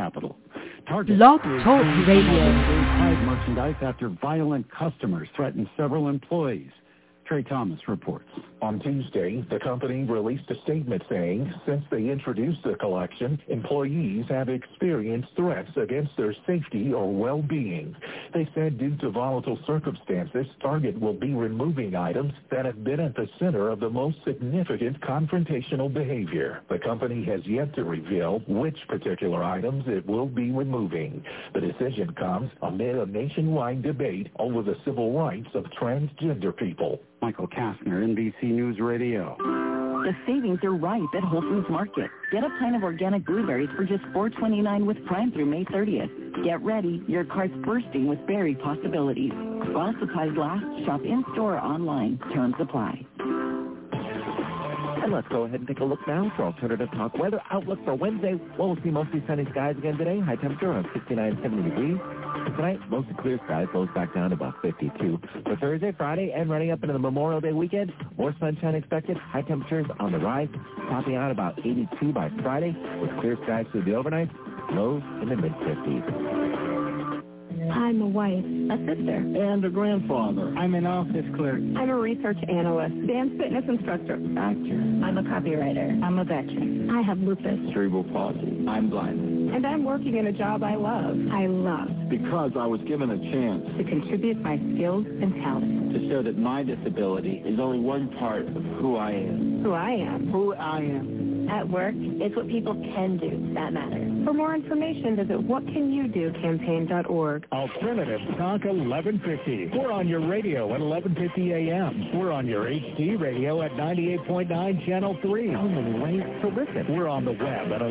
capital. Target Blog Talk Radio. Pride merchandise after violent customers threatened several employees. Trey Thomas reports. On Tuesday, the company released a statement saying since they introduced the collection, employees have experienced threats against their safety or well-being. They said due to volatile circumstances, Target will be removing items that have been at the center of the most significant confrontational behavior. The company has yet to reveal which particular items it will be removing. The decision comes amid a nationwide debate over the civil rights of transgender people. Michael Kastner, NBC News Radio. The savings are ripe at Whole Foods Market. Get a pint of organic blueberries for just $4.29 with Prime through May 30th. Get ready. Your cart's bursting with berry possibilities. While supplies last, shop in-store or online. Terms apply. And let's go ahead and take a look now for Alternative Talk weather outlook for Wednesday. Well, we'll see mostly sunny skies again today. High temperature around 69, 70 degrees. Tonight, mostly clear skies, lows back down to about 52. For Thursday, Friday, and running up into the Memorial Day weekend, more sunshine expected. High temperatures on the rise, topping out about 82 by Friday, with clear skies through the overnight, lows in the mid-50s. I'm a wife, a sister, and a grandfather. I'm an office clerk. I'm a research analyst, dance fitness instructor, actor. I'm a copywriter. I'm a veteran. I have lupus, cerebral palsy. I'm blind. And I'm working in a job I love. Because I was given a chance to contribute my skills and talents. To show that my disability is only one part of who I am. Who I am. At work, it's what people can do that matters. For more information, visit whatcanyoudocampaign.org. Alternative Talk 1150. We're on your radio at 1150 a.m. We're on your HD radio at 98.9 Channel 3. How many ways to listen? We're on the web at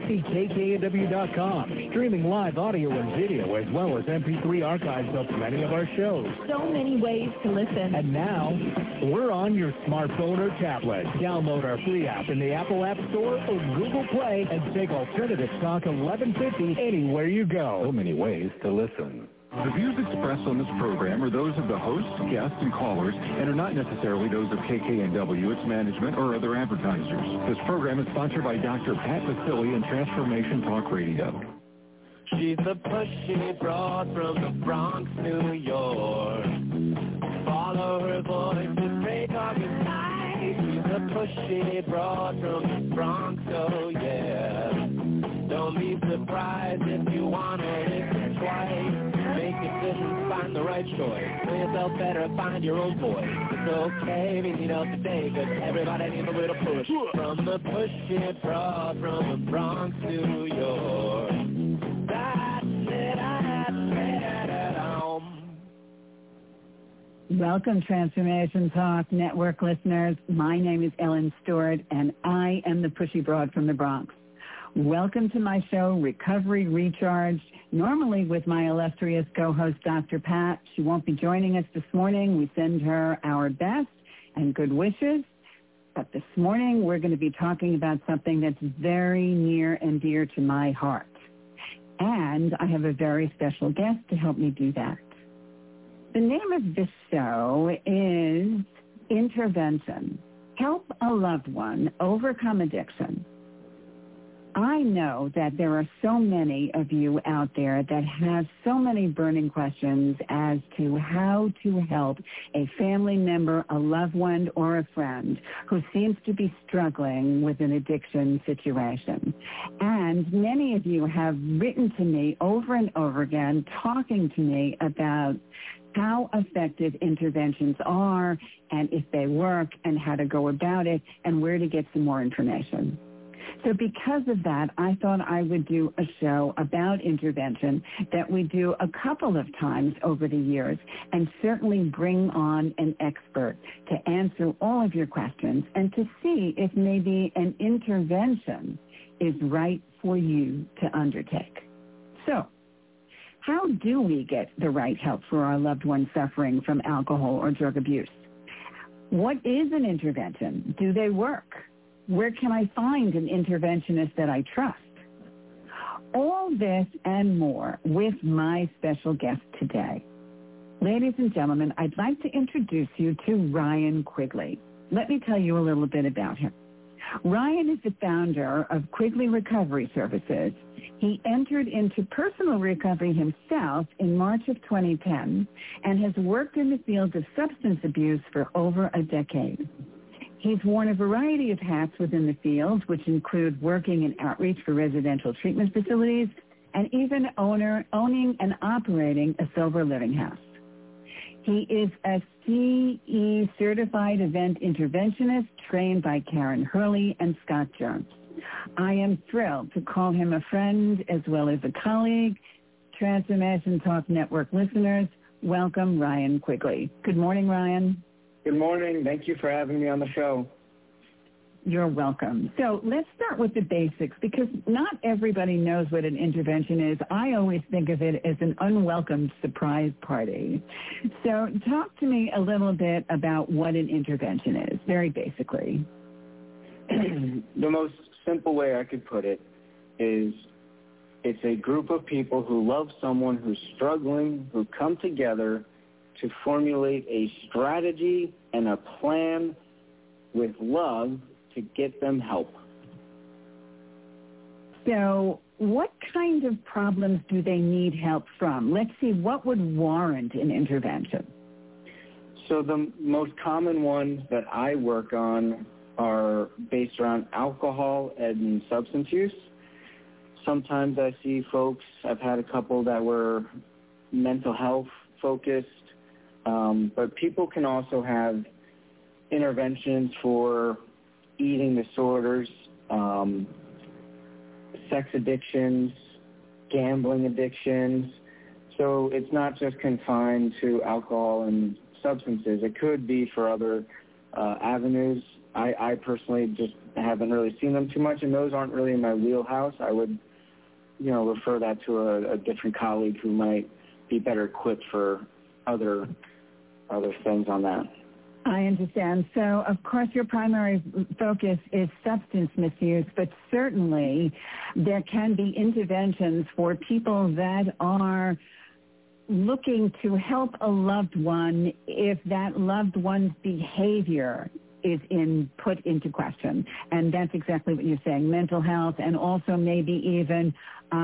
1150kknw.com. Streaming live audio and video as well as MP3 archives of many of our shows. So many ways to listen. And now, we're on your smartphone or tablet. Download our free app in the Apple App Store or Google Play and take Alternative Talk 1150 anywhere you go. So many ways to listen. The views expressed on this program are those of the hosts, guests, and callers, and are not necessarily those of KKNW, its management, or other advertisers. This program is sponsored by Dr. Pat Vasili and Transformation Talk Radio. She's a pushy broad from the Bronx, New York. Follow her voice to Straight Talk at Night. She's a pushy broad from the Bronx, oh yeah. Don't be surprised if you want to listen twice. Make decisions, find the right choice. Know yourself better, find your own voice. It's okay if you need help today, cause everybody needs a little push. From the pushy broad from the Bronx, New York. That's it, I had to say that at home. Welcome, Transformation Talk Network listeners. My name is Ellen Stewart, and I am the pushy broad from the Bronx. Welcome to my show, Recovery Recharged, normally with my illustrious co-host, Dr. Pat. She won't be joining us this morning. We send her our best and good wishes. But this morning, we're going to be talking about something that's very near and dear to my heart. And I have a very special guest to help me do that. The name of this show is Intervention. Help a loved one overcome addiction. I know that there are so many of you out there that have so many burning questions as to how to help a family member, a loved one, or a friend who seems to be struggling with an addiction situation. And many of you have written to me over and over again, talking to me about how effective interventions are and if they work and how to go about it and where to get some more information. So because of that, I thought I would do a show about intervention that we do a couple of times over the years and certainly bring on an expert to answer all of your questions and to see if maybe an intervention is right for you to undertake. So, how do we get the right help for our loved one suffering from alcohol or drug abuse? What is an intervention? Do they work? Where can I find an interventionist that I trust? All this and more with my special guest today. Ladies and gentlemen, I'd like to introduce you to Ryan Quigley. Let me tell you a little bit about him. Ryan is the founder of Quigley Recovery Services. He entered into personal recovery himself in March of 2010 and has worked in the field of substance abuse for over a decade. He's worn a variety of hats within the field, which include working in outreach for residential treatment facilities and even owning and operating a sober living house. He is a CE certified event interventionist trained by Karen Hurley and Scott Jones. I am thrilled to call him a friend as well as a colleague. Transformation Talk Network listeners, welcome Ryan Quigley. Good morning, Ryan. Good morning. Thank you for having me on the show. You're welcome. So let's start with the basics because not everybody knows what an intervention is. I always think of it as an unwelcome surprise party. So talk to me a little bit about what an intervention is, very basically. The most simple way I could put it is it's a group of people who love someone who's struggling, who come together to formulate a strategy and a plan with love to get them help. So what kind of problems do they need help from? Let's see, what would warrant an intervention? So the most common ones that I work on are based around alcohol and substance use. Sometimes I see folks, I've had a couple that were mental health focused, but people can also have interventions for eating disorders, sex addictions, gambling addictions. So it's not just confined to alcohol and substances. It could be for other avenues. I personally just haven't really seen them too much, and those aren't really in my wheelhouse. I would, refer that to a different colleague who might be better equipped for other things on that. I understand. So, of course, your primary focus is substance misuse, but certainly there can be interventions for people that are looking to help a loved one if that loved one's behavior is put into question. And that's exactly what you're saying, mental health and also maybe even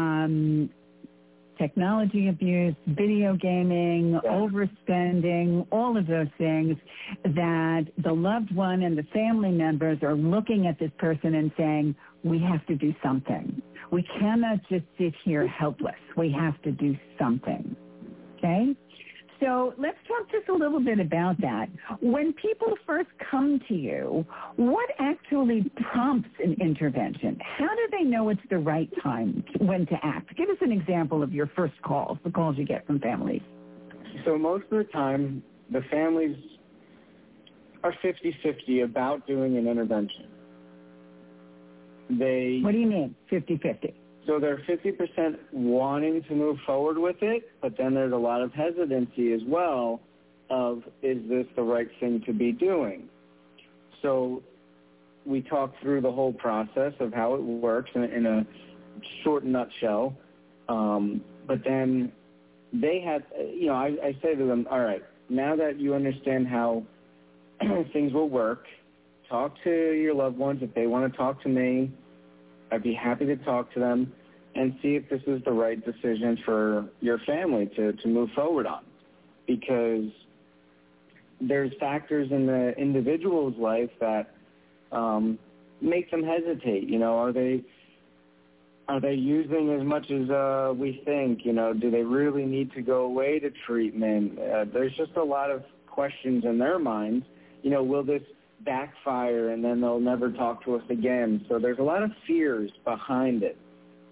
technology abuse, video gaming, overspending, all of those things that the loved one and the family members are looking at this person and saying, we have to do something. We cannot just sit here helpless. We have to do something. Okay? So let's talk just a little bit about that. When people first come to you, what actually prompts an intervention? How do they know it's the right time when to act? Give us an example of your first calls, the calls you get from families. So most of the time, the families are 50-50 about doing an intervention. What do you mean, 50-50? So they're 50% wanting to move forward with it, but then there's a lot of hesitancy as well of, is this the right thing to be doing? So we talk through the whole process of how it works in a short nutshell. But then they have, I say to them, all right, now that you understand how things will work, talk to your loved ones. If they want to talk to me, I'd be happy to talk to them and see if this is the right decision for your family to move forward on. Because there's factors in the individual's life that make them hesitate. Are they using as much as we think? Do they really need to go away to treatment? There's just a lot of questions in their minds. Will this backfire and then they'll never talk to us again? So there's a lot of fears behind it.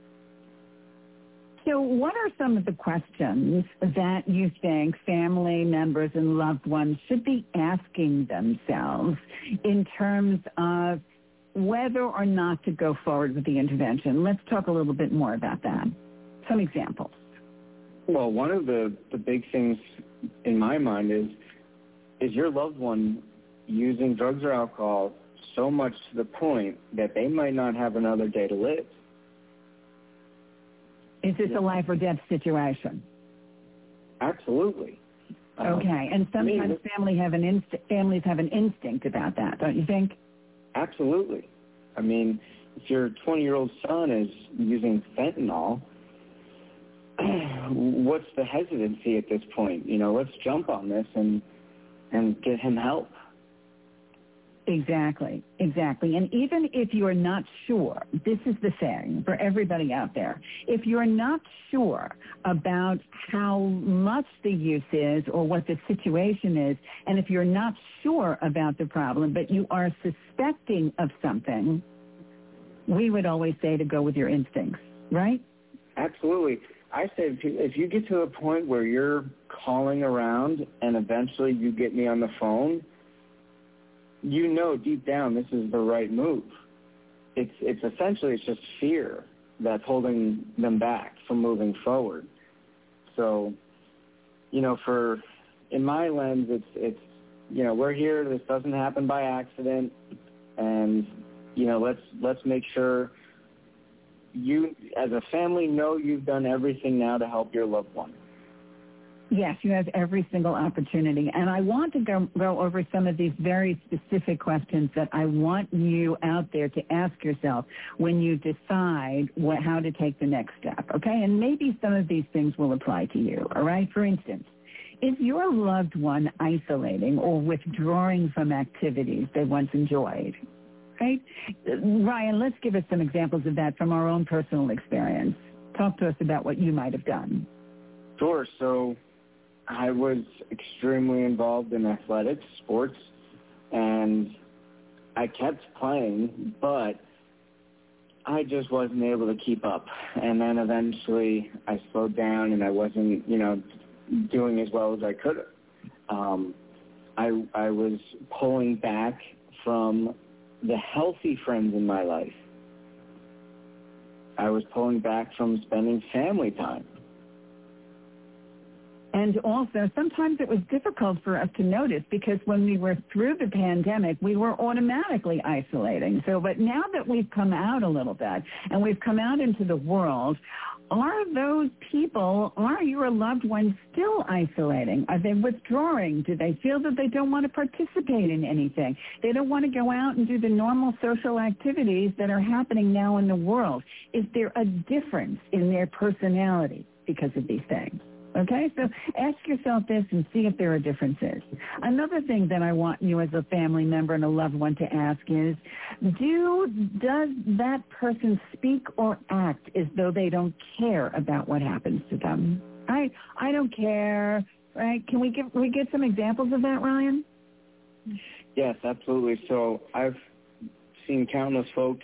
So what are some of the questions that you think family members and loved ones should be asking themselves in terms of whether or not to go forward with the intervention? Let's talk a little bit more about that. Some examples. Well, one of the big things in my mind is your loved one using drugs or alcohol so much to the point that they might not have another day to live. Is this a life or death situation? Absolutely. Okay, and sometimes families have an instinct about that, don't you think? Absolutely. I mean, if your 20-year-old son is using fentanyl, what's the hesitancy at this point? Let's jump on this and get him help. Exactly. And even if you're not sure, this is the thing for everybody out there, if you're not sure about how much the use is or what the situation is, and if you're not sure about the problem, but you are suspecting of something, we would always say to go with your instincts, right? Absolutely. I say if you get to a point where you're calling around and eventually you get me on the phone, deep down this is the right move. It's essentially it's just fear that's holding them back from moving forward. So, in my lens, it's we're here. This doesn't happen by accident, and let's make sure you, as a family, know you've done everything now to help your loved one. Yes, you have every single opportunity. And I want to go over some of these very specific questions that I want you out there to ask yourself when you decide how to take the next step, okay? And maybe some of these things will apply to you, all right? For instance, is your loved one isolating or withdrawing from activities they once enjoyed? Right? Ryan, let's give us some examples of that from our own personal experience. Talk to us about what you might have done. Sure. So I was extremely involved in athletics, sports, and I kept playing, but I just wasn't able to keep up. And then eventually I slowed down and I wasn't, doing as well as I could have. I was pulling back from the healthy friends in my life. I was pulling back from spending family time. And also, sometimes it was difficult for us to notice because when we were through the pandemic, we were automatically isolating. But now that we've come out a little bit and we've come out into the world, are those people, are your loved ones still isolating? Are they withdrawing? Do they feel that they don't want to participate in anything? They don't want to go out and do the normal social activities that are happening now in the world. Is there a difference in their personality because of these things? Okay, so ask yourself this and see if there are differences. Another thing that I want you as a family member and a loved one to ask is, does that person speak or act as though they don't care about what happens to them? I don't care, right? Can we get some examples of that, Ryan? Yes, absolutely. So I've seen countless folks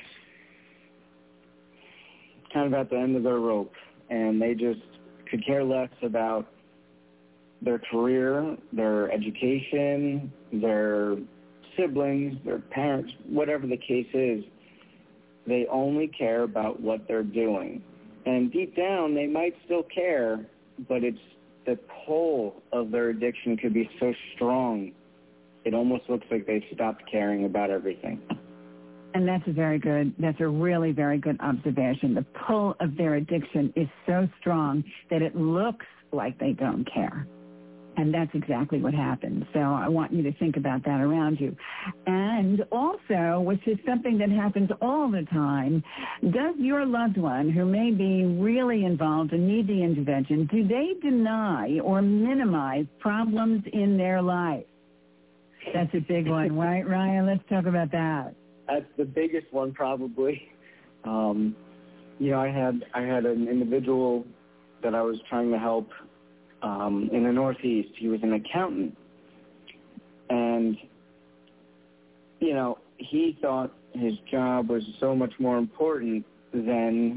kind of at the end of their rope, and they just could care less about their career, their education, their siblings, their parents, whatever the case is. They only care about what they're doing. And deep down, they might still care, but it's the pull of their addiction could be so strong, it almost looks like they've stopped caring about everything. And that's a really very good observation. The pull of their addiction is so strong that it looks like they don't care. And that's exactly what happens. So I want you to think about that around you. And also, which is something that happens all the time, does your loved one who may be really involved and need the intervention, do they deny or minimize problems in their life? That's a big one, right, Ryan? Let's talk about that. That's the biggest one, probably. I had an individual that I was trying to help in the Northeast. He was an accountant, and he thought his job was so much more important than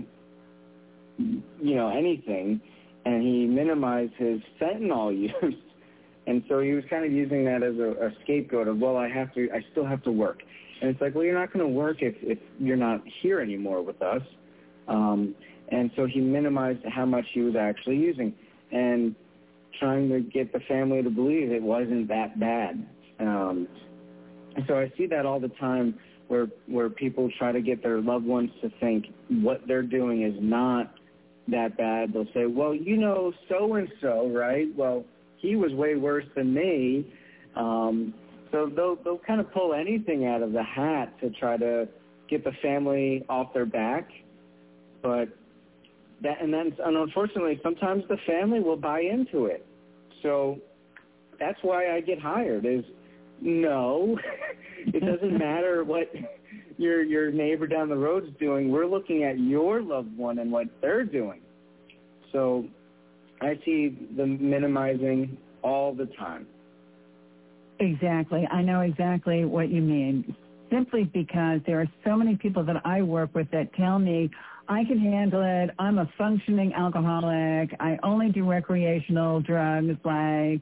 anything, and he minimized his fentanyl use, and so he was kind of using that as a scapegoat of, well, I still have to work. And it's like, well, you're not going to work if you're not here anymore with us. And so he minimized how much he was actually using and trying to get the family to believe it wasn't that bad. And so I see that all the time where people try to get their loved ones to think what they're doing is not that bad. They'll say, well, so-and-so, right? Well, he was way worse than me. So they'll kind of pull anything out of the hat to try to get the family off their back, but and unfortunately, sometimes the family will buy into it. So that's why I get hired. Is no, it doesn't matter what your neighbor down the road is doing. We're looking at your loved one and what they're doing. So I see them minimizing all the time. Exactly. I know exactly what you mean. Simply because there are so many people that I work with that tell me, I can handle it. I'm a functioning alcoholic. I only do recreational drugs like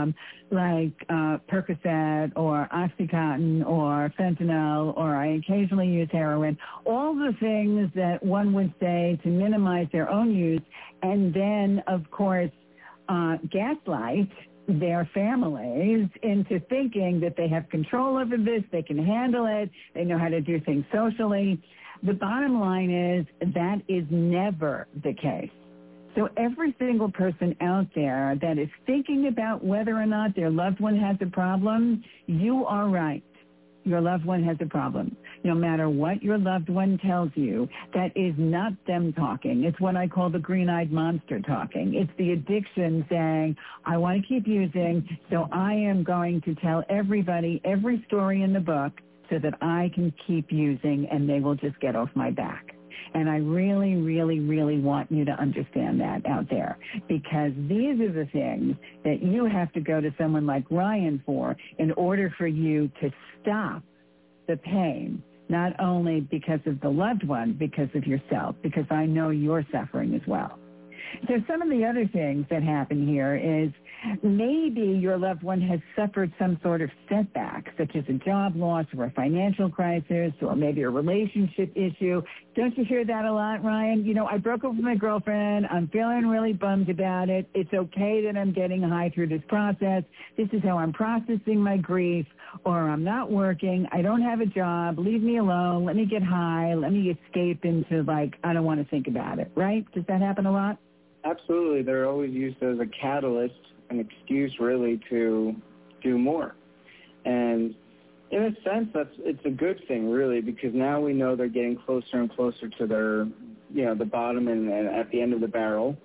Percocet or Oxycontin or fentanyl, or I occasionally use heroin. All the things that one would say to minimize their own use, and then, of course, gaslight their families into thinking that they have control over this, they can handle it, they know how to do things socially. The bottom line is that is never the case. So every single person out there that is thinking about whether or not their loved one has a problem, you are right. Your loved one has a problem. No matter what your loved one tells you, that is not them talking. It's what I call the green-eyed monster talking. It's the addiction saying, I want to keep using, so I am going to tell everybody every story in the book so that I can keep using and they will just get off my back. And I really, really, really want you to understand that out there, because these are the things that you have to go to someone like Ryan for in order for you to stop the pain, not only because of the loved one, because of yourself, because I know you're suffering as well. So some of the other things that happen here is maybe your loved one has suffered some sort of setback, such as a job loss or a financial crisis or maybe a relationship issue. Don't you hear that a lot, Ryan? You know, I broke up with my girlfriend. I'm feeling really bummed about it. It's okay that I'm getting high through this process. This is how I'm processing my grief. Or I'm not working. I don't have a job. Leave me alone. Let me get high. Let me escape into, I don't want to think about it, right? Does that happen a lot? Absolutely. They're always used as a catalyst, an excuse really to do more. And in a sense, it's a good thing really, because now we know they're getting closer and closer to their, the bottom and at the end of the barrel.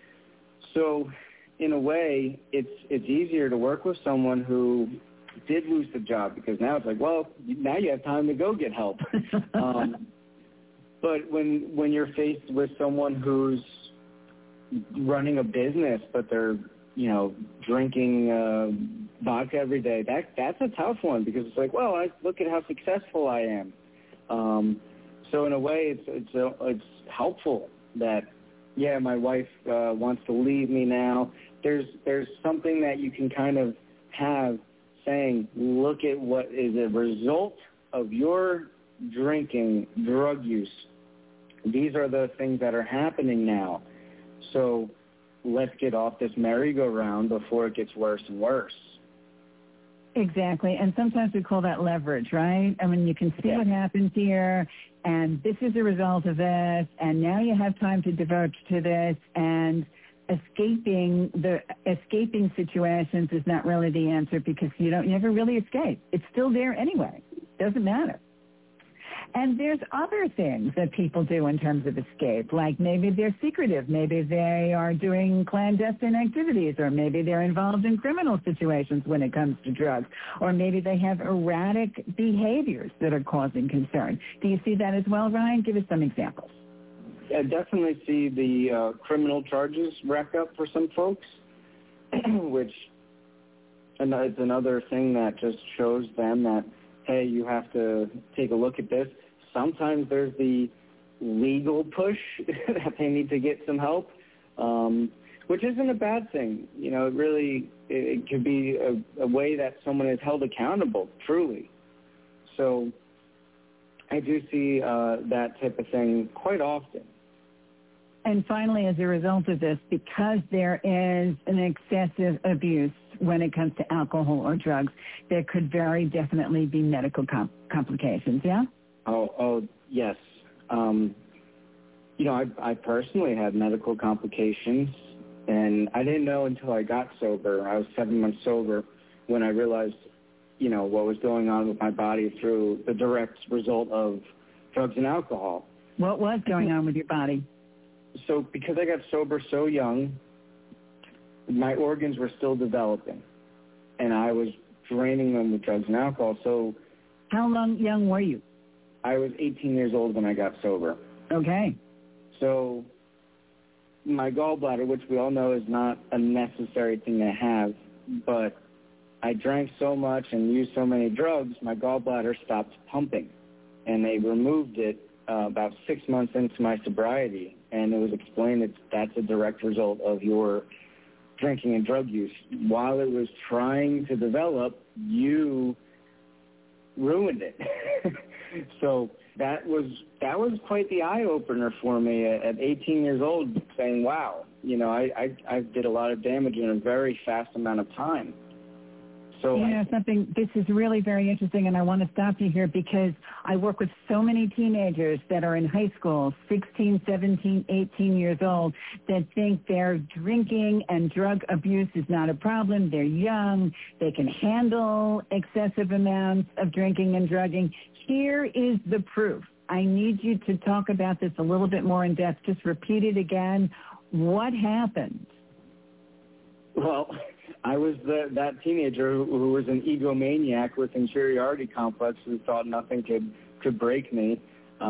So in a way, it's easier to work with someone who did lose the job, because now it's like, well, now you have time to go get help. But when you're faced with someone who's running a business, but they're, drinking vodka every day, that's a tough one, because it's like, well, look at how successful I am. So in a way, it's helpful that, my wife wants to leave me now. There's something that you can kind of have saying, look at what is a result of your drinking, drug use. These are the things that are happening now. So let's get off this merry-go-round before it gets worse and worse. Exactly. And sometimes we call that leverage, right? I mean, you can see what happens here, and this is a result of this, and now you have time to devote to this, and escaping situations is not really the answer, because you never really escape. It's still there anyway. Doesn't matter. And there's other things that people do in terms of escape, like maybe they're secretive, maybe they are doing clandestine activities, or maybe they're involved in criminal situations when it comes to drugs, or maybe they have erratic behaviors that are causing concern. Do you see that as well, Ryan? Give us some examples. I definitely see the criminal charges rack up for some folks, which is another thing that just shows them that, hey, you have to take a look at this. Sometimes there's the legal push that they need to get some help, which isn't a bad thing. It could be a way that someone is held accountable, truly. So I do see that type of thing quite often. And finally, as a result of this, because there is an excessive abuse when it comes to alcohol or drugs, there could very definitely be medical complications, yeah? Oh, yes. I personally had medical complications, and I didn't know until I got sober. I was 7 months sober when I realized, what was going on with my body through the direct result of drugs and alcohol. What was going on with your body? So because I got sober so young, my organs were still developing, and I was draining them with drugs and alcohol. So how young were you? I was 18 years old when I got sober. Okay. So my gallbladder, which we all know is not a necessary thing to have, but I drank so much and used so many drugs, my gallbladder stopped pumping. And they removed it about 6 months into my sobriety. And it was explained that that's a direct result of your drinking and drug use. While it was trying to develop, you ruined it. So that was quite the eye-opener for me at 18 years old, saying, wow, I did a lot of damage in a very fast amount of time. So this is really very interesting, and I want to stop you here because I work with so many teenagers that are in high school, 16, 17, 18 years old, that think their drinking and drug abuse is not a problem. They're young. They can handle excessive amounts of drinking and drugging. Here is the proof. I need you to talk about this a little bit more in depth. Just repeat it again. What happened? Well, I was that teenager who was an egomaniac with inferiority complex who thought nothing could break me.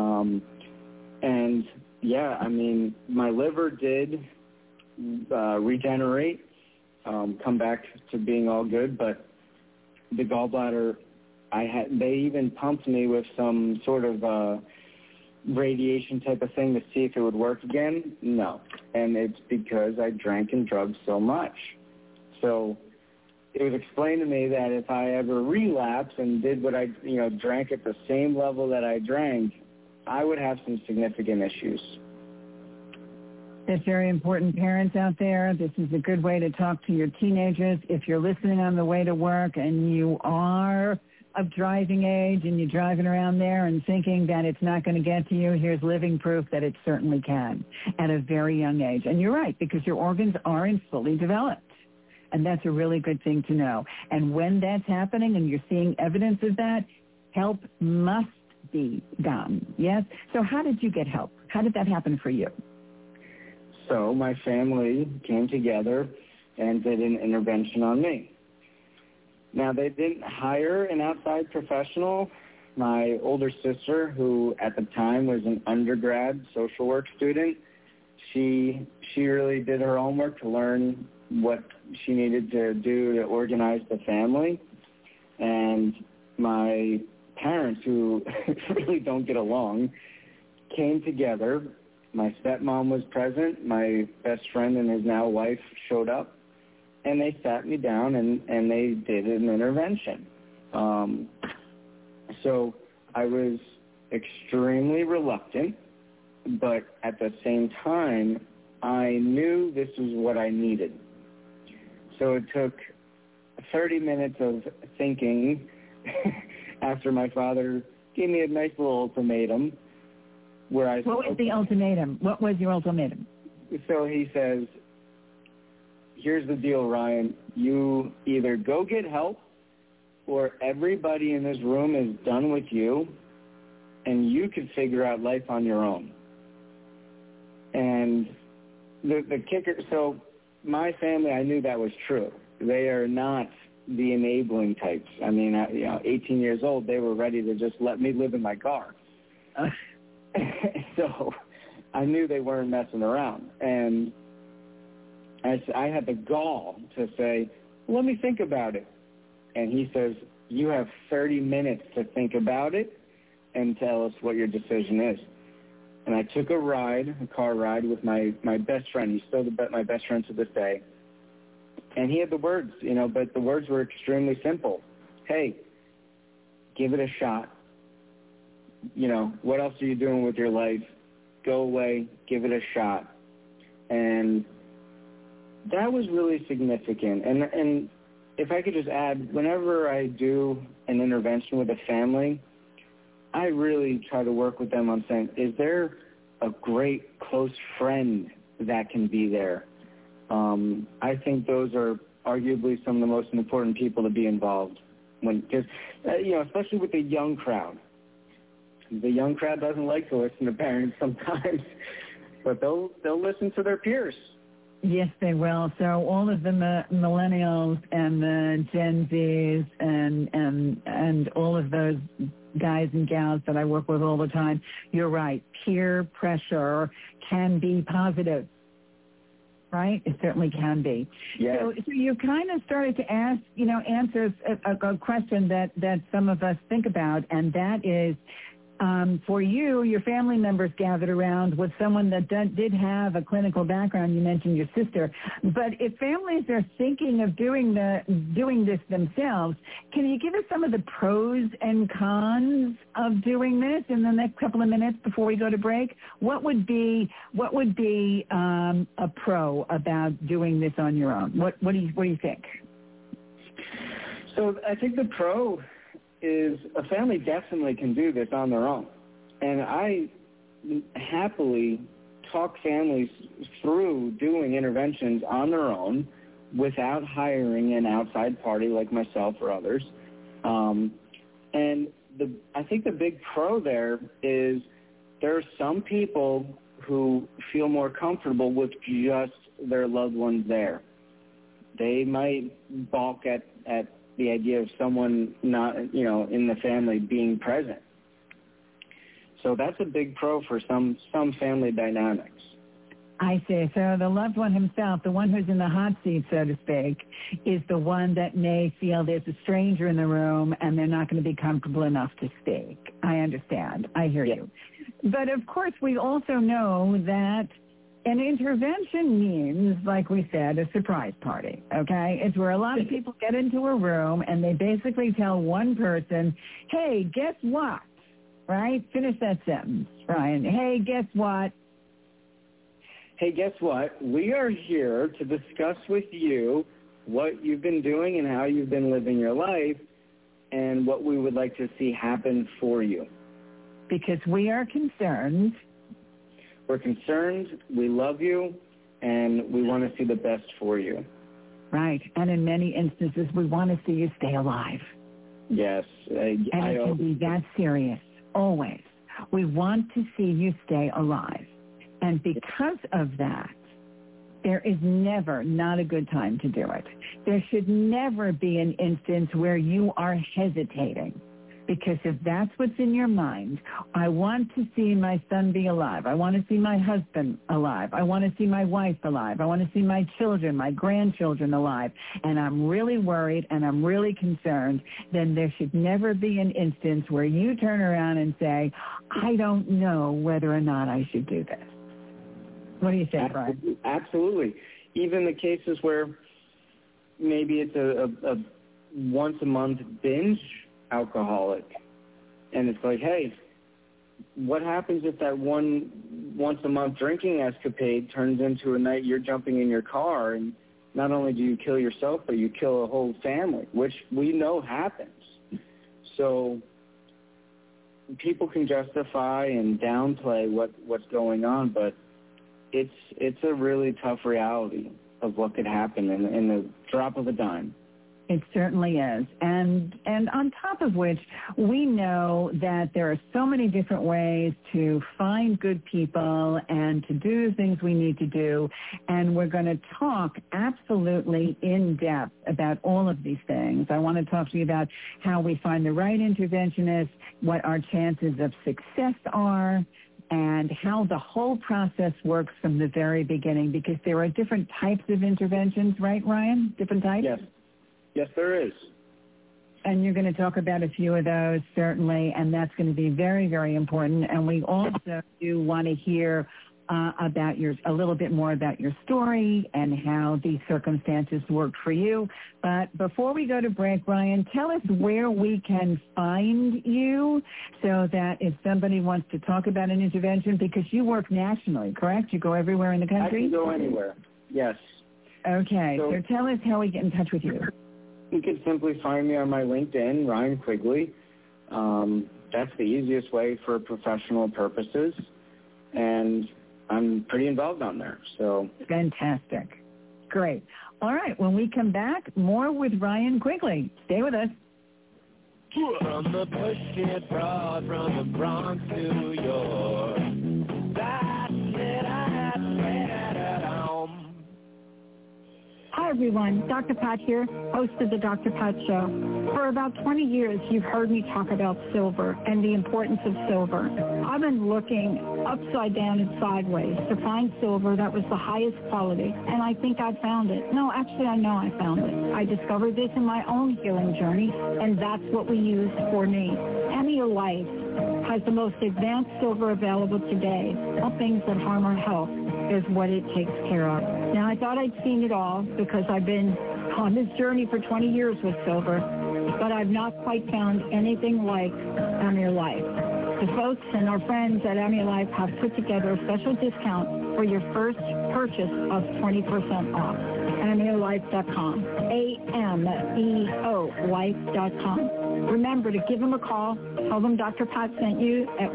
And, yeah, I mean, my liver did regenerate, come back to being all good, but the gallbladder, they even pumped me with some sort of radiation type of thing to see if it would work again. No. And it's because I drank and drugged so much. So it was explained to me that if I ever relapse and did what I, drank at the same level that I drank, I would have some significant issues. That's very important, parents out there. This is a good way to talk to your teenagers. If you're listening on the way to work and you are of driving age and you're driving around there and thinking that it's not going to get to you, here's living proof that it certainly can at a very young age. And you're right, because your organs aren't fully developed. And that's a really good thing to know. And when that's happening and you're seeing evidence of that, help must be done. Yes? So how did you get help? How did that happen for you? So my family came together and did an intervention on me. Now, they didn't hire an outside professional. My older sister, who at the time was an undergrad social work student, she really did her homework to learn what she needed to do to organize the family. And my parents, who really don't get along, came together. My stepmom was present. My best friend and his now wife showed up. And they sat me down and they did an intervention. So I was extremely reluctant, but at the same time, I knew this was what I needed. So it took 30 minutes of thinking after my father gave me a nice little ultimatum where I said, what was the ultimatum? What was your ultimatum? So he says, here's the deal, Ryan. You either go get help or everybody in this room is done with you and you can figure out life on your own. And the kicker, so my family, I knew that was true. They are not the enabling types. I mean, 18 years old, they were ready to just let me live in my car. So I knew they weren't messing around. And I had the gall to say, let me think about it. And he says, you have 30 minutes to think about it and tell us what your decision is. And I took a car ride with my best friend. He's still my best friend to this day. And he had the words, but the words were extremely simple. Hey, give it a shot. What else are you doing with your life? Go away, give it a shot. And that was really significant. And if I could just add, whenever I do an intervention with a family, I really try to work with them on saying, is there a great close friend that can be there? I think those are arguably some of the most important people to be involved, because especially with the young crowd. The young crowd doesn't like to listen to parents sometimes, but they'll listen to their peers. Yes, they will. So all of the millennials and the Gen Zs and all of those guys and gals that I work with all the time, you're right. Peer pressure can be positive, right? It certainly can be. Yes. So you kind of started to answer a question that some of us think about, and that is, for you, your family members gathered around with someone that did have a clinical background. You mentioned your sister. But if families are thinking of doing this themselves, can you give us some of the pros and cons of doing this in the next couple of minutes before we go to break? What would be a pro about doing this on your own? What do you think? So I think the pro is a family definitely can do this on their own. And I happily talk families through doing interventions on their own without hiring an outside party like myself or others. And I think the big pro there is there are some people who feel more comfortable with just their loved ones there. They might balk at the idea of someone not, in the family being present. So that's a big pro for some family dynamics. I see. So the loved one himself, the one who's in the hot seat, so to speak, is the one that may feel there's a stranger in the room and they're not going to be comfortable enough to speak. I understand. I hear you. But, of course, we also know that an intervention means, like we said, a surprise party, okay? It's where a lot of people get into a room and they basically tell one person, hey, guess what, right? Finish that sentence, Ryan. Hey, guess what? Hey, guess what? We are here to discuss with you what you've been doing and how you've been living your life and what we would like to see happen for you. Because we are concerned. We're concerned, we love you, and we want to see the best for you. Right. And in many instances, we want to see you stay alive. Yes. And it can be that serious, always. We want to see you stay alive. And because of that, there is never not a good time to do it. There should never be an instance where you are hesitating. Because if that's what's in your mind, I want to see my son be alive. I want to see my husband alive. I want to see my wife alive. I want to see my children, my grandchildren alive. And I'm really worried and I'm really concerned. Then there should never be an instance where you turn around and say, I don't know whether or not I should do this. What do you think, Brian? Absolutely. Even the cases where maybe it's a once-a-month binge alcoholic, and it's like, hey, what happens if that once-a-month drinking escapade turns into a night you're jumping in your car, and not only do you kill yourself, but you kill a whole family, which we know happens. So people can justify and downplay what's going on, but it's a really tough reality of what could happen in the drop of a dime. It certainly is. And on top of which, we know that there are so many different ways to find good people and to do the things we need to do. And we're going to talk absolutely in depth about all of these things. I want to talk to you about how we find the right interventionist, what our chances of success are, and how the whole process works from the very beginning, because there are different types of interventions, right, Ryan? Different types? Yes. Yes, there is. And you're going to talk about a few of those, certainly, and that's going to be very, very important. And we also do want to hear about a little bit more about your story and how these circumstances worked for you. But before we go to break, Ryan, tell us where we can find you so that if somebody wants to talk about an intervention, because you work nationally, correct? You go everywhere in the country? I can go anywhere, yes. Okay, so tell us how we get in touch with you. You can simply find me on my LinkedIn, Ryan Quigley. That's the easiest way for professional purposes, and I'm pretty involved on there. So fantastic. Great. All right, when we come back, more with Ryan Quigley. Stay with us. From the pushy broad from the Bronx, New York. That's it, I had to at home. Hi, everyone. Dr. Pat here, host of the Dr. Pat Show. For about 20 years, you've heard me talk about silver and the importance of silver. I've been looking upside down and sideways to find silver that was the highest quality, and I think I found it. No, actually, I know I found it. I discovered this in my own healing journey, and that's what we use for me. Amia Life has the most advanced silver available today. All things that harm our health is what it takes care of. Now, I thought I'd seen it all because I've been on this journey for 20 years with silver, but I've not quite found anything like Amia Life. The folks and our friends at Amia Life have put together a special discount for your first purchase of 20% off. AmeoLife.com. AMEO Life.com. Remember to give them a call. Tell them Dr. Pat sent you at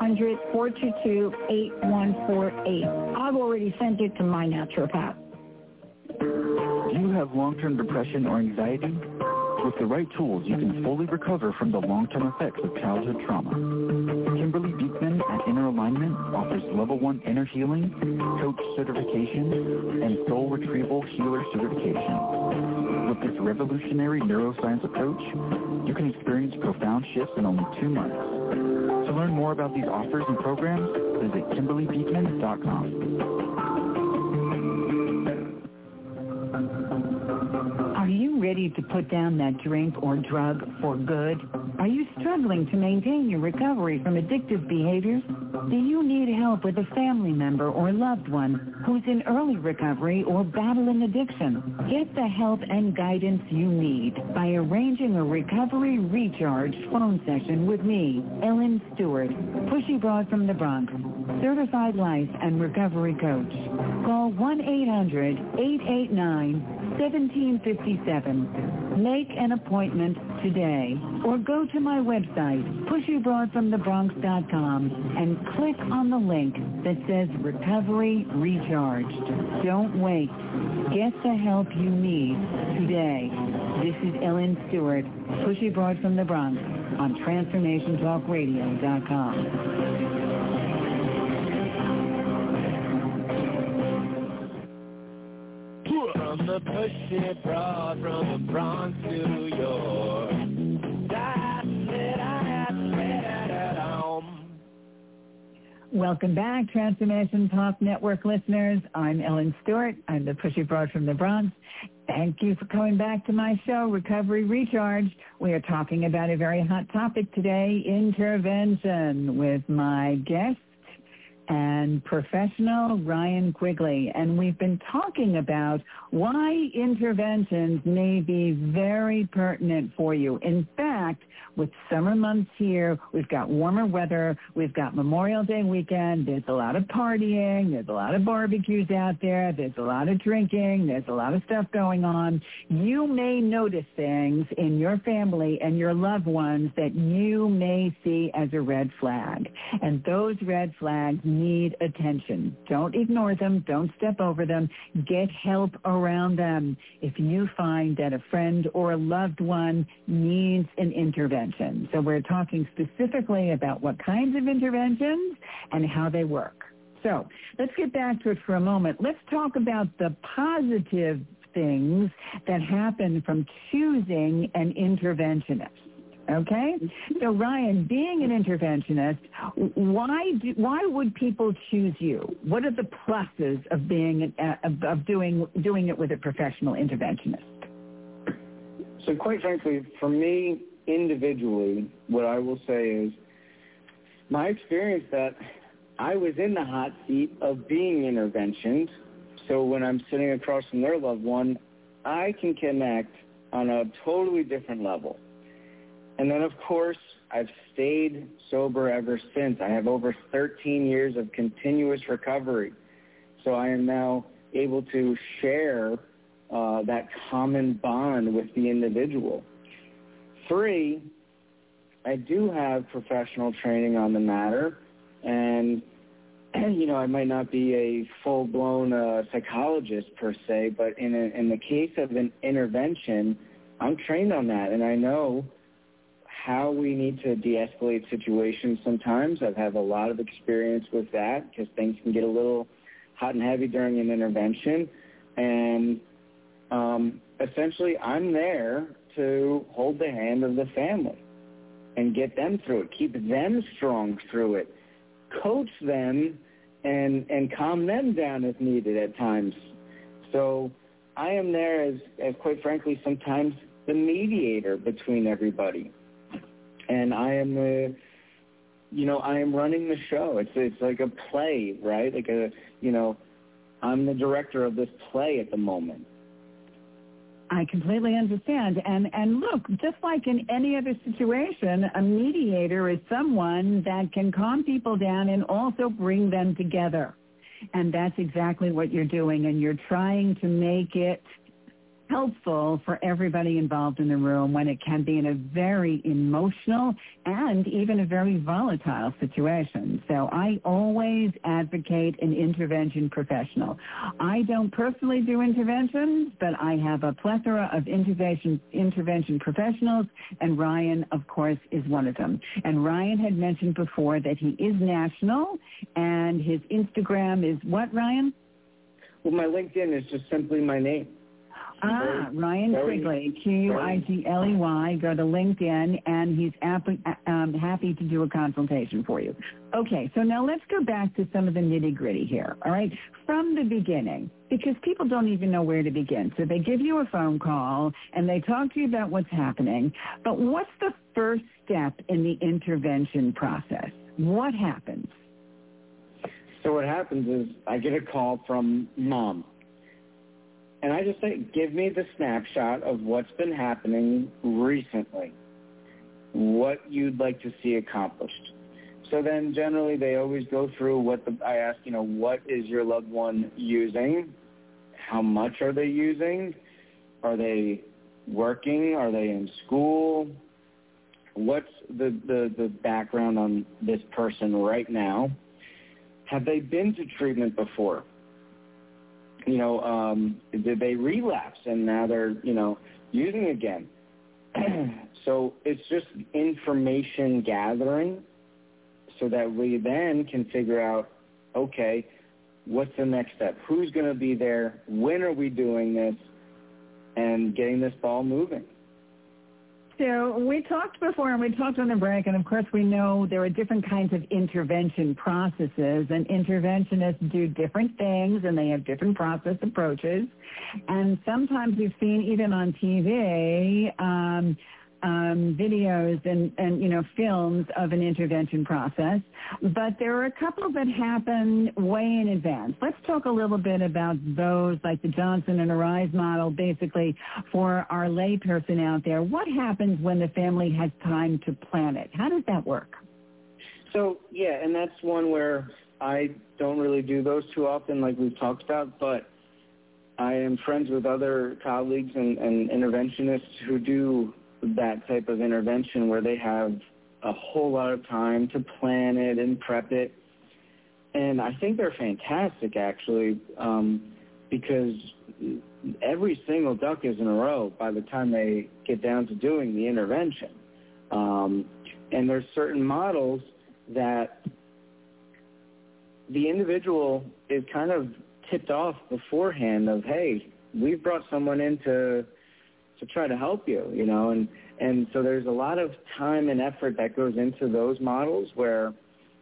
1-800-422-8148. I've already sent it to my naturopath. Do you have long-term depression or anxiety? With the right tools, you can fully recover from the long-term effects of childhood trauma. Kimberly Beekman at Inner Alignment offers Level 1 Inner Healing, Coach Certification, and Soul Retrieval Healer Certification. With this revolutionary neuroscience approach, you can experience profound shifts in only 2 months. To learn more about these offers and programs, visit KimberlyBeekman.com. Are you ready to put down that drink or drug for good? Are you struggling to maintain your recovery from addictive behaviors? Do you need help with a family member or loved one who's in early recovery or battling addiction? Get the help and guidance you need by arranging a Recovery Recharge phone session with me, Ellen Stewart, Pushy Broad from the Bronx, certified life and recovery coach. Call 1-800-889-1757. Make an appointment today or go to my website, pushybroadfromthebronx.com, and click on the link that says Recovery Recharged. Don't wait. Get the help you need today. This is Ellen Stewart, Pushy Broad from the Bronx on TransformationTalkRadio.com. From the pushy broad from the Bronx, New York. That's it, I had to at home. Welcome back, Transformation Talk Network listeners. I'm Ellen Stewart. I'm the Pushy Broad from the Bronx. Thank you for coming back to my show, Recovery Recharged. We are talking about a very hot topic today, intervention, with my guest and professional Ryan Quigley. And we've been talking about why interventions may be very pertinent for you. In fact, with summer months here, we've got warmer weather, we've got Memorial Day weekend, there's a lot of partying, there's a lot of barbecues out there, there's a lot of drinking, there's a lot of stuff going on. You may notice things in your family and your loved ones that you may see as a red flag. And those red flags need attention. Don't ignore them. Don't step over them. Get help around them if you find that a friend or a loved one needs an intervention. So we're talking specifically about what kinds of interventions and how they work. So let's get back to it for a moment. Let's talk about the positive things that happen from choosing an interventionist. Okay? So Ryan, being an interventionist, why would people choose you? What are the pluses of being of doing it with a professional interventionist? So quite frankly, for me individually, what I will say is my experience that I was in the hot seat of being interventioned. So when I'm sitting across from their loved one, I can connect on a totally different level. And then, of course, I've stayed sober ever since. I have over 13 years of continuous recovery. So I am now able to share that common bond with the individual. 3, I do have professional training on the matter. And, you know, I might not be a full-blown psychologist per se, but in the case of an intervention, I'm trained on that, and I know how we need to de-escalate situations sometimes. I've had a lot of experience with that because things can get a little hot and heavy during an intervention. And essentially, I'm there to hold the hand of the family and get them through it, keep them strong through it, coach them, and calm them down if needed at times. So I am there as quite frankly, sometimes the mediator between everybody. And I am I am running the show. It's like a play, right? I'm the director of this play at the moment. I completely understand. And look, just like in any other situation, a mediator is someone that can calm people down and also bring them together. And that's exactly what you're doing. And you're trying to make it helpful for everybody involved in the room when it can be in a very emotional and even a very volatile situation. So I always advocate an intervention professional. I don't personally do interventions, but I have a plethora of intervention professionals, and Ryan, of course, is one of them. And Ryan had mentioned before that he is national, and his Instagram is what, Ryan? Well, my LinkedIn is just simply my name. Ryan Quigley, Quigley. Go to LinkedIn, and he's happy to do a consultation for you. Okay, so now let's go back to some of the nitty-gritty here, all right, from the beginning, because people don't even know where to begin. So they give you a phone call, and they talk to you about what's happening, but what's the first step in the intervention process? What happens? So what happens is I get a call from Mom. And I just say, give me the snapshot of what's been happening recently, what you'd like to see accomplished. So then generally they always go through I ask, what is your loved one using? How much are they using? Are they working? Are they in school? What's the background on this person right now? Have they been to treatment before? Did they relapse and now they're, using again? So it's just information gathering so that we then can figure out, okay, what's the next step? Who's going to be there? When are we doing this? And getting this ball moving. So we talked before, and we talked on the break, and of course we know there are different kinds of intervention processes, and interventionists do different things, and they have different process approaches. And sometimes we've seen, even on TV, videos and films of an intervention process, but there are a couple that happen way in advance. Let's talk a little bit about those, like the Johnson and Arise model, basically for our layperson out there. What happens when the family has time to plan it? How does that work? So, yeah, and that's one where I don't really do those too often, like we've talked about, but I am friends with other colleagues and interventionists who do that type of intervention where they have a whole lot of time to plan it and prep it. And I think they're fantastic, actually, because every single duck is in a row by the time they get down to doing the intervention. And there's certain models that the individual is kind of tipped off beforehand of, hey, we've brought someone in to try to help you, and so there's a lot of time and effort that goes into those models where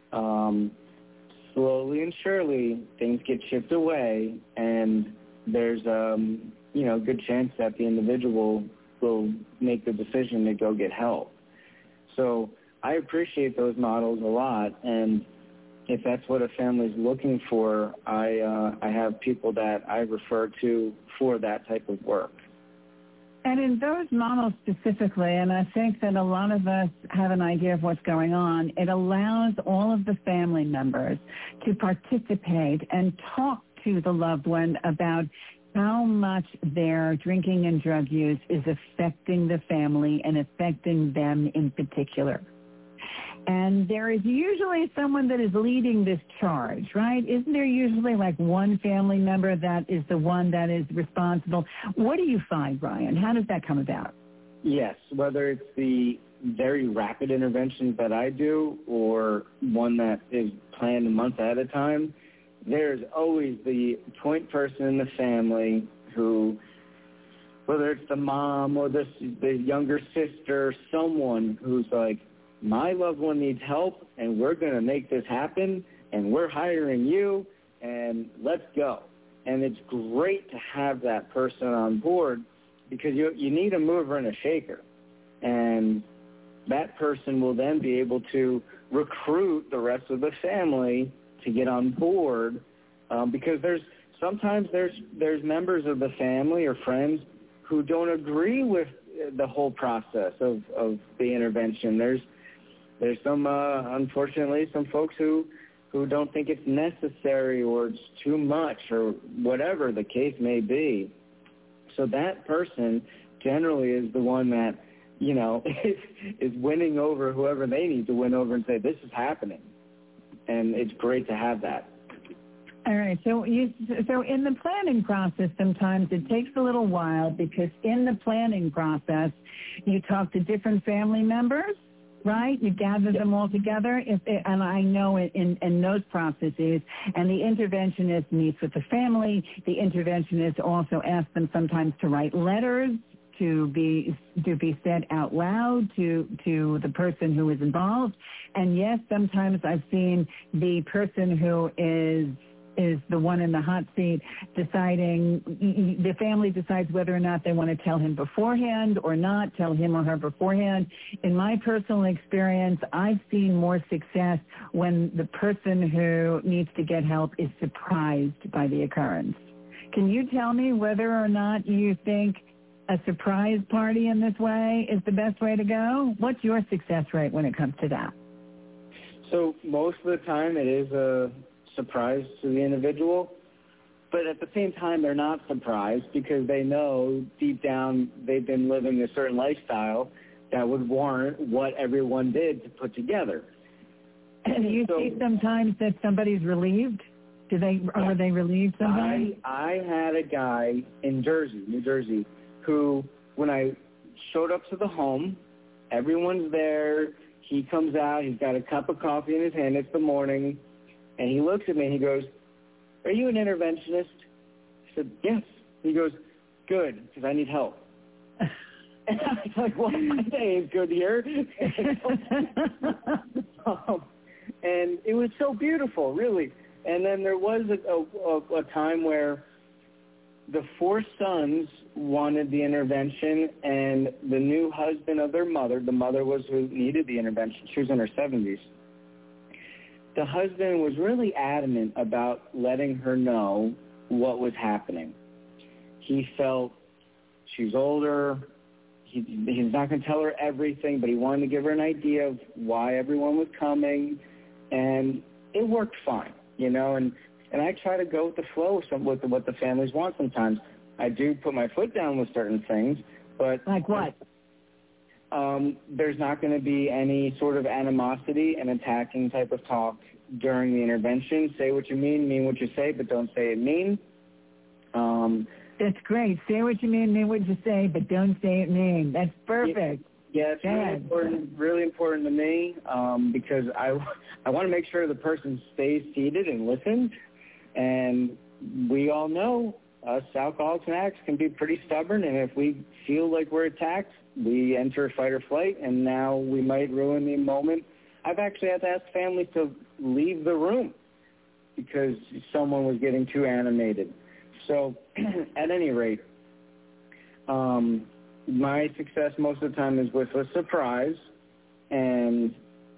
slowly and surely things get chipped away, and there's good chance that the individual will make the decision to go get help. So I appreciate those models a lot, and if that's what a family's looking for, I have people that I refer to for that type of work. And in those models specifically, and I think that a lot of us have an idea of what's going on, it allows all of the family members to participate and talk to the loved one about how much their drinking and drug use is affecting the family and affecting them in particular. And there is usually someone that is leading this charge, right? Isn't there usually like one family member that is the one that is responsible? What do you find, Brian? How does that come about? Yes, whether it's the very rapid interventions that I do or one that is planned a month at a time, there's always the point person in the family who, whether it's the mom or the younger sister, someone who's like, my loved one needs help, and we're going to make this happen, and we're hiring you, and let's go. And it's great to have that person on board because you need a mover and a shaker. And that person will then be able to recruit the rest of the family to get on board because sometimes there's members of the family or friends who don't agree with the whole process of the intervention. There's some, unfortunately, some folks who don't think it's necessary or it's too much or whatever the case may be. So that person generally is the one that, is winning over whoever they need to win over and say, this is happening. And it's great to have that. All right. So in the planning process, sometimes it takes a little while because in the planning process, you talk to different family members, right? You gather them all together. And I know in those processes, and the interventionist meets with the family. The interventionist also asks them sometimes to write letters to be said out loud to the person who is involved. And yes, sometimes I've seen the person who is the one in the hot seat deciding, the family decides whether or not they want to tell him beforehand or not, tell him or her beforehand. In my personal experience, I've seen more success when the person who needs to get help is surprised by the occurrence. Can you tell me whether or not you think a surprise party in this way is the best way to go? What's your success rate when it comes to that? So most of the time it is a surprise to the individual, but at the same time they're not surprised because they know deep down they've been living a certain lifestyle that would warrant what everyone did to put together. Do you see sometimes that somebody's relieved? Are they relieved sometimes? I had a guy in New Jersey, who, when I showed up to the home, everyone's there, he comes out, he's got a cup of coffee in his hand, it's the morning, and he looks at me and he goes, are you an interventionist? I said, yes. He goes, good, because I need help. And I was like, well, my day is good here. And it was so beautiful, really. And then there was a time where the 4 sons wanted the intervention, and the new husband of their mother, the mother was who needed the intervention. She was in her 70s. The husband was really adamant about letting her know what was happening. He felt she's older. He's not going to tell her everything, but he wanted to give her an idea of why everyone was coming, and it worked fine, And I try to go with the flow with what the families want sometimes. I do put my foot down with certain things, but... Like what? There's not going to be any sort of animosity and attacking type of talk during the intervention. Say what you mean what you say, but don't say it mean. That's great. Say what you mean what you say, but don't say it mean. That's perfect. Yeah, it's really important to me because I want to make sure the person stays seated and listens. And we all know us alcoholics and addicts can be pretty stubborn, and if we feel like we're attacked, we enter fight or flight, and now we might ruin the moment. I've actually had to ask families to leave the room because someone was getting too animated. So at any rate, my success most of the time is with a surprise, and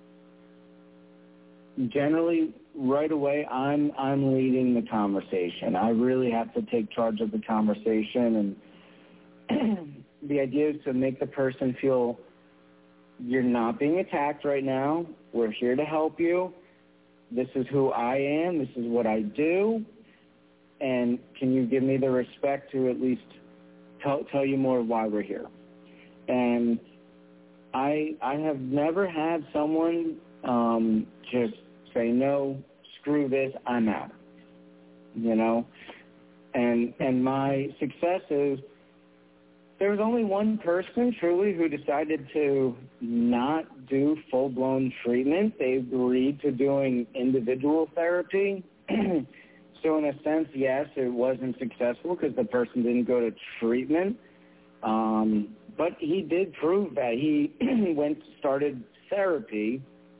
generally right away I'm leading the conversation. I really have to take charge of the conversation, and the idea is to make the person feel you're not being attacked right now. We're here to help you. This is who I am. This is what I do. And can you give me the respect to at least tell you more why we're here? And I have never had someone just say, no, screw this, I'm out. And my success is There was only one person, truly, who decided to not do full-blown treatment. They agreed to doing individual therapy. So in a sense, yes, it wasn't successful because the person didn't go to treatment. But he did prove that he started therapy.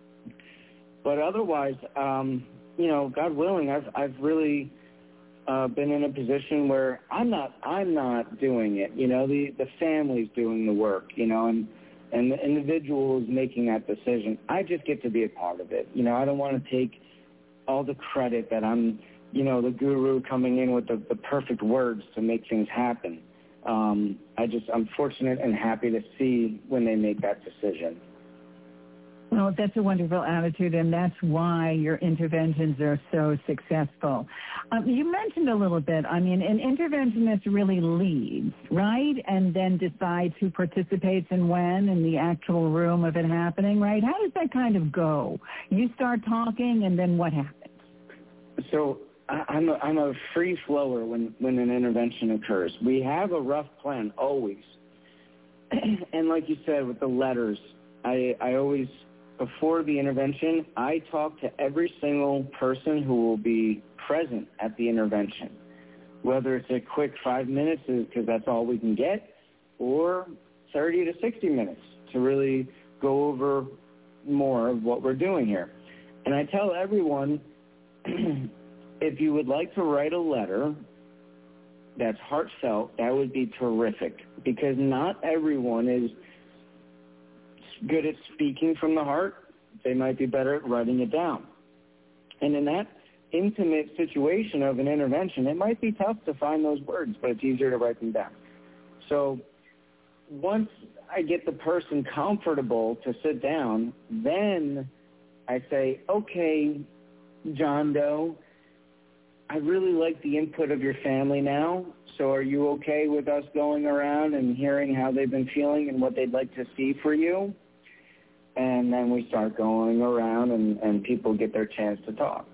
But otherwise, God willing, I've really been in a position where I'm not doing it. The family's doing the work, and the individual is making that decision. I just get to be a part of it. I don't want to take all the credit that I'm, the guru coming in with the perfect words to make things happen. I'm fortunate and happy to see when they make that decision. Well, that's a wonderful attitude, and that's why your interventions are so successful. You mentioned a little bit, an interventionist really leads, right, and then decides who participates and when in the actual room of it happening, right? How does that kind of go? You start talking, and then what happens? So I'm a free flower when an intervention occurs. We have a rough plan always. And like you said, with the letters, I always, before the intervention, I talk to every single person who will be present at the intervention, whether it's a quick 5 minutes because that's all we can get, or 30 to 60 minutes to really go over more of what we're doing here. And I tell everyone, if you would like to write a letter that's heartfelt, that would be terrific, because not everyone is good at speaking from the heart. They might be better at writing it down. And in that intimate situation of an intervention, it might be tough to find those words, but it's easier to write them down. So once I get the person comfortable to sit down, then I say, okay, John Doe, I really like the input of your family now, so are you okay with us going around and hearing how they've been feeling and what they'd like to see for you? And then we start going around and people get their chance to talk.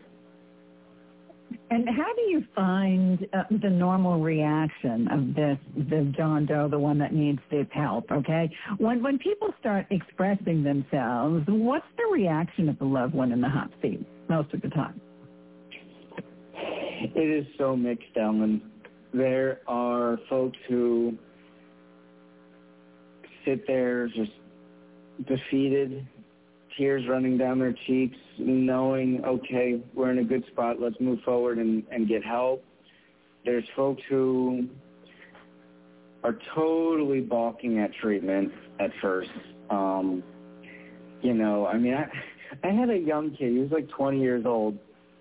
And how do you find the normal reaction of the John Doe, the one that needs this help, okay? When people start expressing themselves, what's the reaction of the loved one in the hot seat most of the time? It is so mixed, Ellen. There are folks who sit there just defeated, tears running down their cheeks, knowing, okay, we're in a good spot, let's move forward and get help. There's folks who are totally balking at treatment at first. I had a young kid, he was like 20 years old.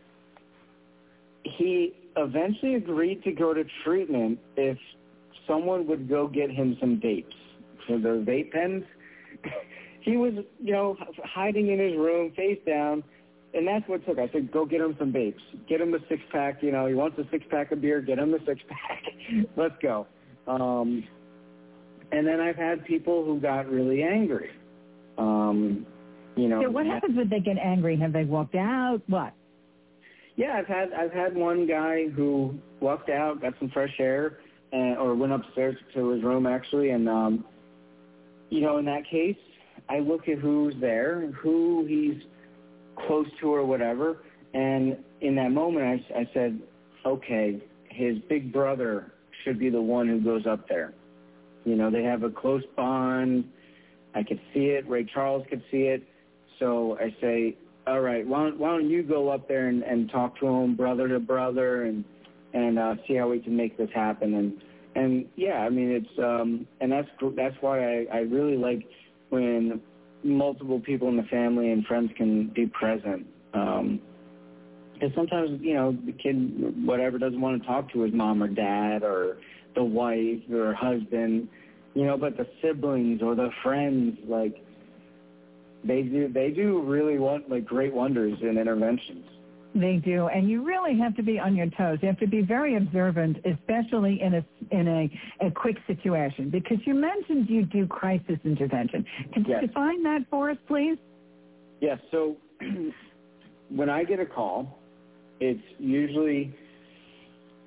He eventually agreed to go to treatment if someone would go get him some vapes. So the vape pens, he was, hiding in his room, face down, and that's what it took. I said, go get him some vapes. Get him a six-pack. He wants a six-pack of beer, get him a six-pack. Let's go. And then I've had people who got really angry. So what happens when they get angry? Have they walked out? What? Yeah, I've had one guy who walked out, got some fresh air, or went upstairs to his room actually, and in that case, I look at who's there, who he's close to or whatever, and in that moment I said, okay, his big brother should be the one who goes up there. They have a close bond. I could see it. Ray Charles could see it. So I say, all right, why don't you go up there and talk to him brother to brother and see how we can make this happen. And yeah, it's and that's why I really like when multiple people in the family and friends can be present. Because sometimes, the kid, whatever, doesn't want to talk to his mom or dad or the wife or husband, but the siblings or the friends, they do really want great wonders in interventions. They do, and you really have to be on your toes. You have to be very observant, especially in a quick situation, because you mentioned you do crisis intervention. Can you define that for us, please? Yes. So when I get a call, it's usually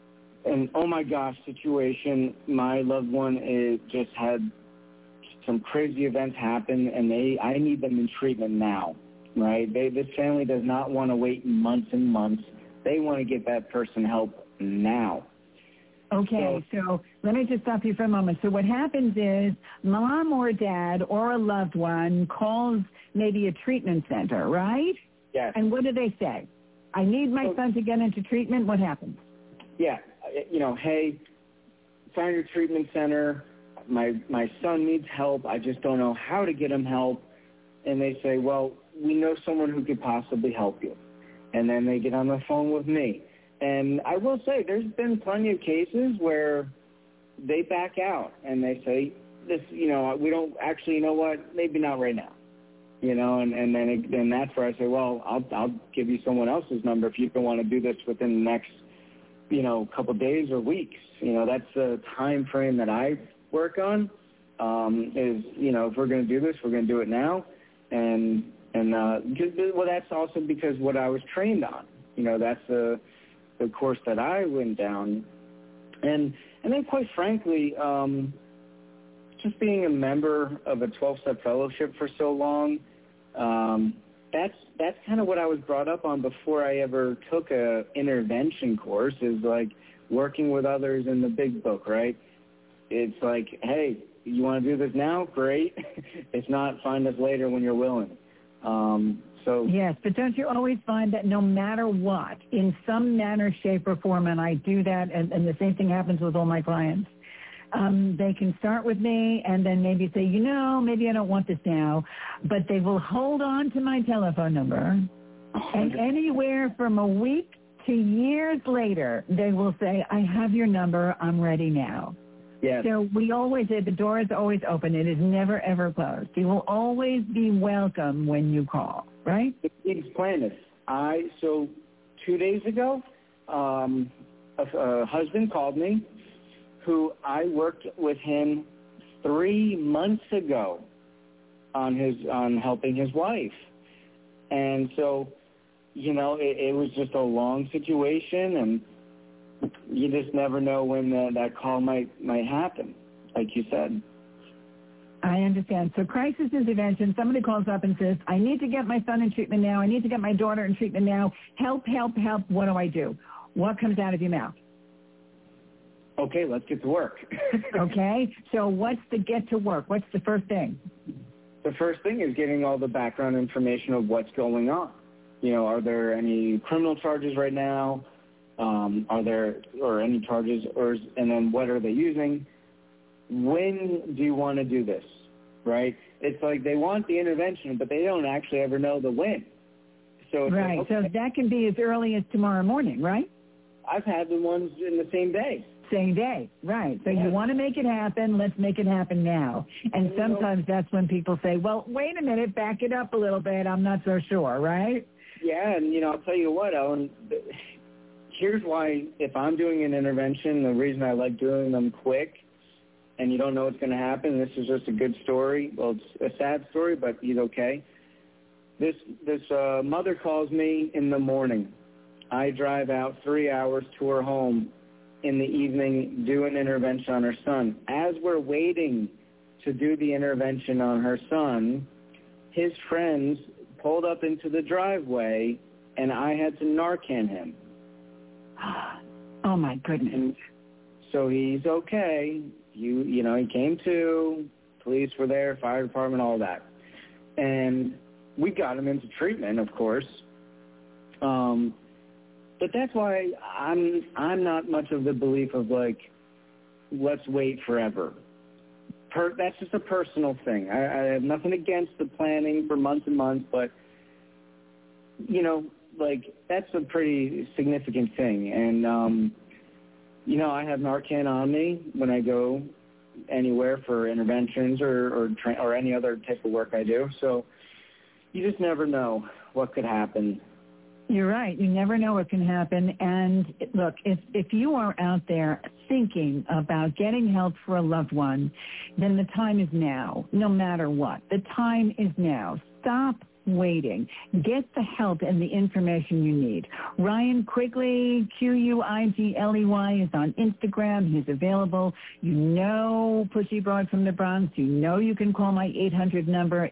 an oh my gosh situation. My loved one just had some crazy events happen, and I need them in treatment now, right? This family does not want to wait months and months. They want to get that person help now. Okay, so let me just stop you for a moment. So what happens is mom or dad or a loved one calls maybe a treatment center, right? Yes. And what do they say? I need my son to get into treatment. What happens? Yeah, hey, find your treatment center. My son needs help. I just don't know how to get him help. And they say, well, we know someone who could possibly help you. And then they get on the phone with me. And I will say there's been plenty of cases where they back out and they say, we don't actually, you know what, maybe not right now. And then that's where I say, well, I'll give you someone else's number if you don't want to do this within the next, couple days or weeks. That's the time frame that I work on, if we're going to do this, we're going to do it now. And that's also because what I was trained on. That's the course that I went down. And then quite frankly, just being a member of a 12-step fellowship for so long, that's kind of what I was brought up on before I ever took a intervention course, is like working with others in the big book, right? It's like, hey, you want to do this now? Great. If not, find us later when you're willing. Yes, but don't you always find that no matter what, in some manner, shape, or form, and I do that, and the same thing happens with all my clients, they can start with me and then maybe say, maybe I don't want this now, but they will hold on to my telephone number, and anywhere from a week to years later, they will say, I have your number, I'm ready now. Yes. So the door is always open. It is never, ever closed. You will always be welcome when you call, right? Explain this. So 2 days ago, a husband called me who I worked with him 3 months ago on helping his wife. And so, it was just a long situation, and you just never know when that call might happen, like you said. I understand. So crisis intervention, somebody calls up and says, I need to get my son in treatment now. I need to get my daughter in treatment now. Help, help, help. What do I do? What comes out of your mouth? Okay, let's get to work. Okay. So what's the get to work? What's the first thing? The first thing is getting all the background information of what's going on. Are there any criminal charges right now? Are there any charges, and then what are they using? When do you want to do this, right? It's like they want the intervention, but they don't actually ever know the when. So it's right, like, okay. So that can be as early as tomorrow morning, right? I've had the ones in the same day. Same day, right. So you want to make it happen, let's make it happen now. And sometimes that's when people say, well, wait a minute, back it up a little bit, I'm not so sure, right? Yeah, and, I'll tell you what, Ellen, here's why if I'm doing an intervention, the reason I like doing them quick, and you don't know what's going to happen, this is just a good story. Well, it's a sad story, but he's okay. This mother calls me in the morning. I drive out 3 hours to her home in the evening, do an intervention on her son. As we're waiting to do the intervention on her son, his friends pulled up into the driveway, and I had to Narcan him. Oh, my goodness. And so he's okay. He came to, police were there, fire department, all that. And we got him into treatment, of course. But that's why I'm not much of the belief of, like, let's wait forever. That's just a personal thing. I have nothing against the planning for months and months, but, that's a pretty significant thing. And, I have Narcan on me when I go anywhere for interventions or any other type of work I do. So you just never know what could happen. You're right. You never know what can happen. And look, if you are out there thinking about getting help for a loved one, then the time is now, no matter what. The time is now. Stop waiting. Get the help and the information you need. Ryan Quigley, Quigley, is on Instagram. He's available. You know Pushy Broad from the Bronx. You know you can call my 800 number,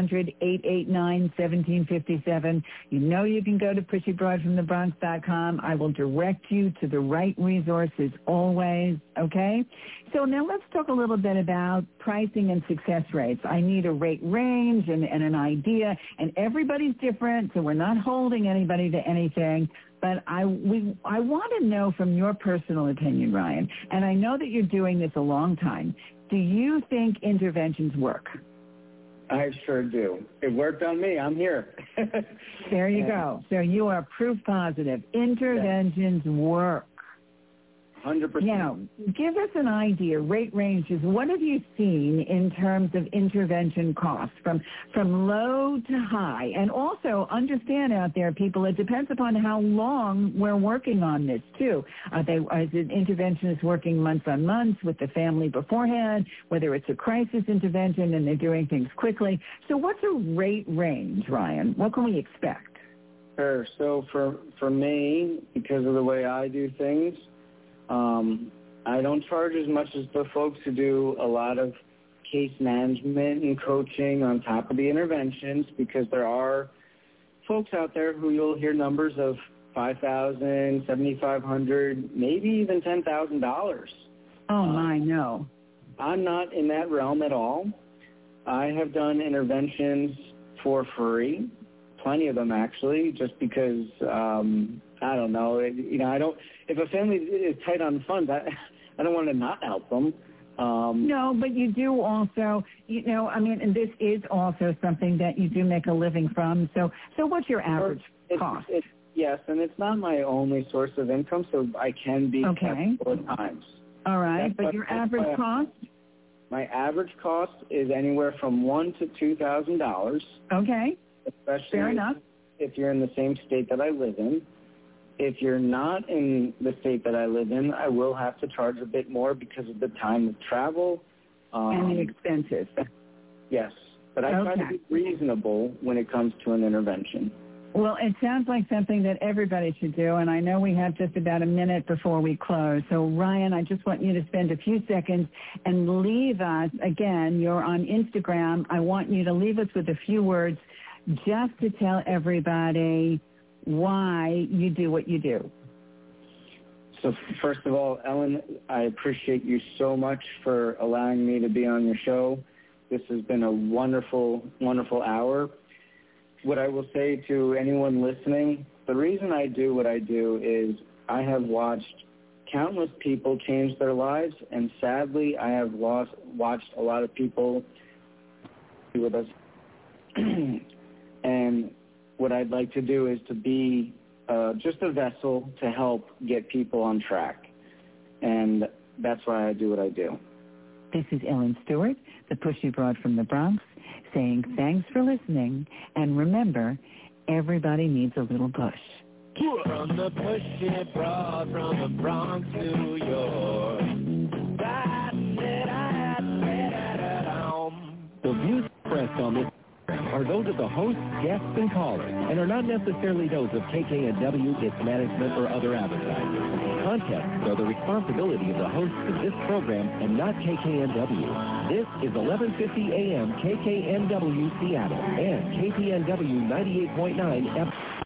800-889-1757. You know you can go to pushybroadfromthebronx.com. I will direct you to the right resources always, okay? So now let's talk a little bit about pricing and success rates. I need a rate range and an idea, and everybody's different, so we're not holding anybody to anything. But I want to know from your personal opinion, Ryan, and I know that you're doing this a long time. Do you think interventions work? I sure do. It worked on me. I'm here. There you go. So you are proof positive. Interventions work. 100%. Now, give us an idea, rate ranges. What have you seen in terms of intervention costs from low to high? And also understand out there, people, it depends upon how long we're working on this, too. Is an interventionist working months on months with the family beforehand, whether it's a crisis intervention and they're doing things quickly? So what's a rate range, Ryan? What can we expect? Sure. So for me, because of the way I do things, I don't charge as much as the folks who do a lot of case management and coaching on top of the interventions, because there are folks out there who you'll hear numbers of $5,000, $7,500, maybe even $10,000. Oh, my, no. I'm not in that realm at all. I have done interventions for free, plenty of them actually, just because I don't know. If a family is tight on funds, I don't want to not help them. No, but you do also, and this is also something that you do make a living from. So what's your average cost? Yes, and it's not my only source of income, so I can be flexible at times. All right, but your average cost? My average cost is anywhere from $1,000 to $2,000. Okay. Especially fair enough. If you're in the same state that I live in. If you're not in the state that I live in, I will have to charge a bit more because of the time of travel. And the expenses. Yes, but I try to be reasonable when it comes to an intervention. Well, it sounds like something that everybody should do, and I know we have just about a minute before we close. So, Ryan, I just want you to spend a few seconds and leave us, again, you're on Instagram. I want you to leave us with a few words just to tell everybody why you do what you do. So first of all, Ellen, I appreciate you so much for allowing me to be on your show. This has been a wonderful, wonderful hour. What I will say to anyone listening, the reason I do what I do is I have watched countless people change their lives, and sadly, I have watched a lot of people with us. And what I'd like to do is to be just a vessel to help get people on track. And that's why I do what I do. This is Ellen Stewart, the Pushy Broad from the Bronx, saying thanks for listening. And remember, everybody needs a little push. From the Pushy Broad from the Bronx, New York. The views expressed on this are those of the hosts, guests, and callers, and are not necessarily those of KKNW, its management, or other advertisers. Contests are the responsibility of the hosts of this program and not KKNW. This is 1150 AM KKNW Seattle and KPNW 98.9 FM.